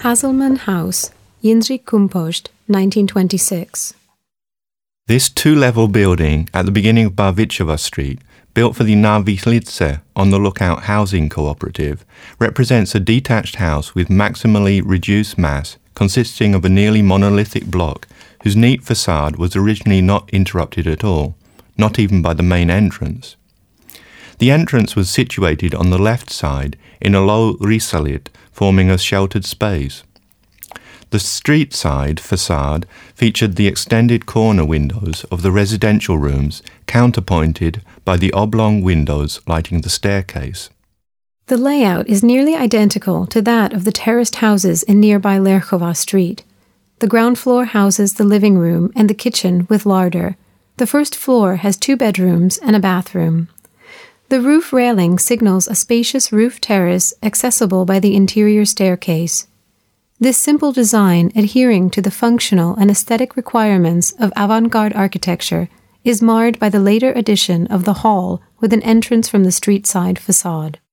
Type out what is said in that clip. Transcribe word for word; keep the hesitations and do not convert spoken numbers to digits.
Hasselmann House, Jindřich Kumpost, nineteen twenty-six. This two-level building at the beginning of Barvichova Street, built for the Nový Lidze on the Lookout Housing Cooperative, represents a detached house with maximally reduced mass consisting of a nearly monolithic block whose neat facade was originally not interrupted at all, not even by the main entrance. The entrance was situated on the left side in a low risalit forming a sheltered space. The street side facade featured the extended corner windows of the residential rooms, counterpointed by the oblong windows lighting the staircase. The layout is nearly identical to that of the terraced houses in nearby Lerchova Street. The ground floor houses the living room and the kitchen with larder. The first floor has two bedrooms and a bathroom. The roof railing signals a spacious roof terrace accessible by the interior staircase. This simple design, adhering to the functional and aesthetic requirements of avant-garde architecture, is marred by the later addition of the hall with an entrance from the street side facade.